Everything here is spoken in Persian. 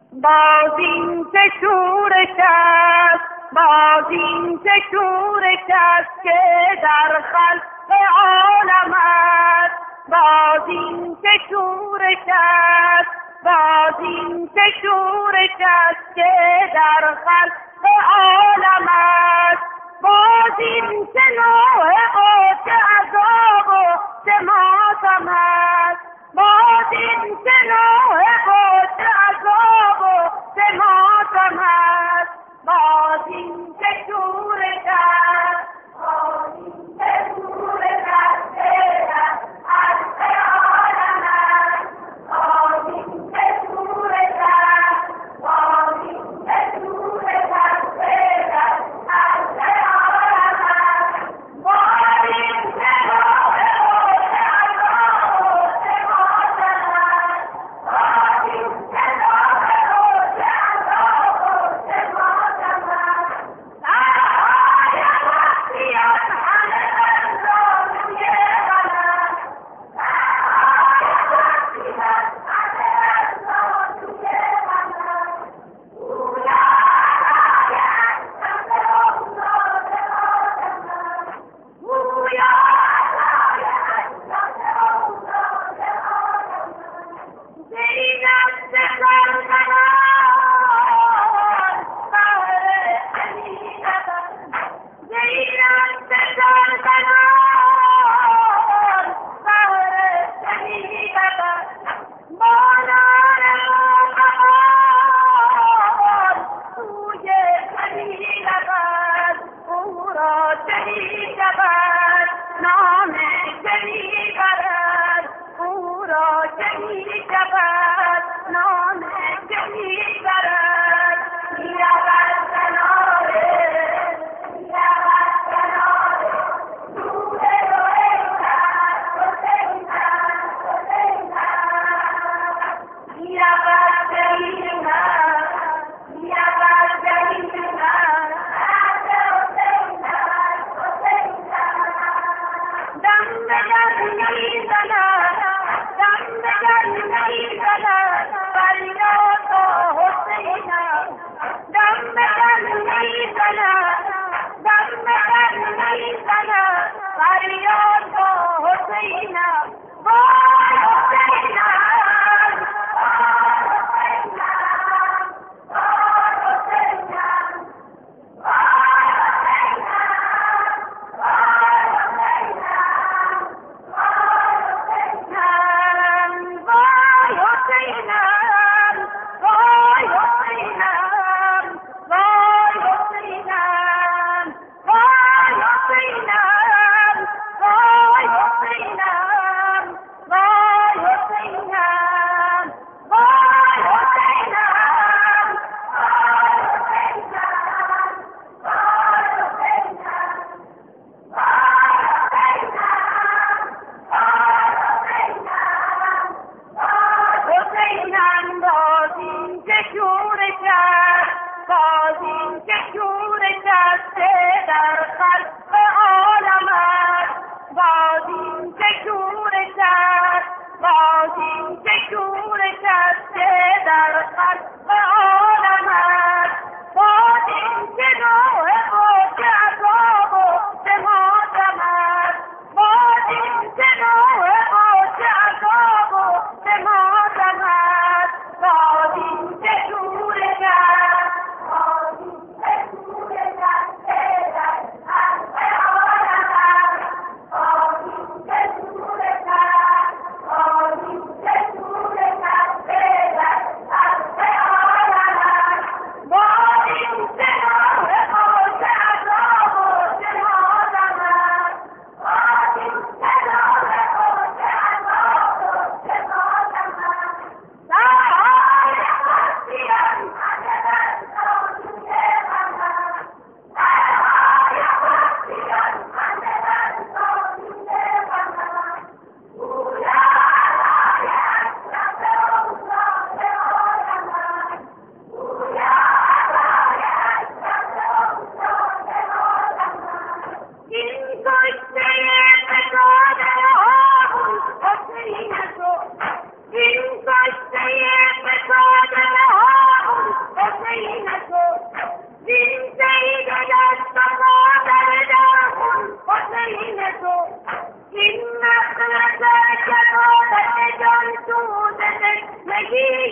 باز این که شورش است، باز این که شورش است که در خلق عالم است. باز این که شورش است، باز این که شورش است که در خلق عالم است. باز این که نوع قوت عذاب و ماتم است. باز این که نوع قوت عذاب و ماتم است. باز این که شورش است، باز این که شورش است که در خلق عالم است. باز این که شورش است، باز این که شورش است که در خلق عالم است. باز این که نوع قوت عذاب و ماتم است. باز این که نوع قوت عذاب و ماتم است. سرهای وقتیان همه برداشوی غلط. سرهای وقتیان همه برداشوی غلط. گویا علای احسن افتاد آدم است. گویا علای احسن افتاد آدم است. زینت سزن کنان بهر حقیقت است. زینت سزن کنان بهر حقیقت است. بانان مقام سوی حقیقت است. او را شهید شود نام شهید برد. او را شهید شود نام شهید برد. میرود کناره، میرود کناره نور رویت حسین است، حسین است. میرود جهین است، میرود جهین است عهد حسین است، حسین است. دم به دم میزند، دم به دم میزند فریاد حسین است. دم به دم میزند، دم به دم میزند فریاد حسین است. وای حسین است، وای حسین است، وای حسین است، وای حسین است، وای حسین است، وای حسین است، وای حسین است، وای حسین است، وای حسین است، وای حسین است، وای حسین است، وای حسین است، وای حسین است، وای حسین است، وای حسین است، حسینم. باز این که شورش است، باز این که شورش است که در خلق عالم است. باز این که شورش است، باز این که شورش است که در خلق عالم است. باز این که نوع قوت عذاب و ماتم است. باز این که نوع قوت عذاب و ماتم است. باز این که شورش است، باز این که شورش است که در خلق عالم است. باز این که شورش است، باز این که شورش است که در خلق جان سوز زندگی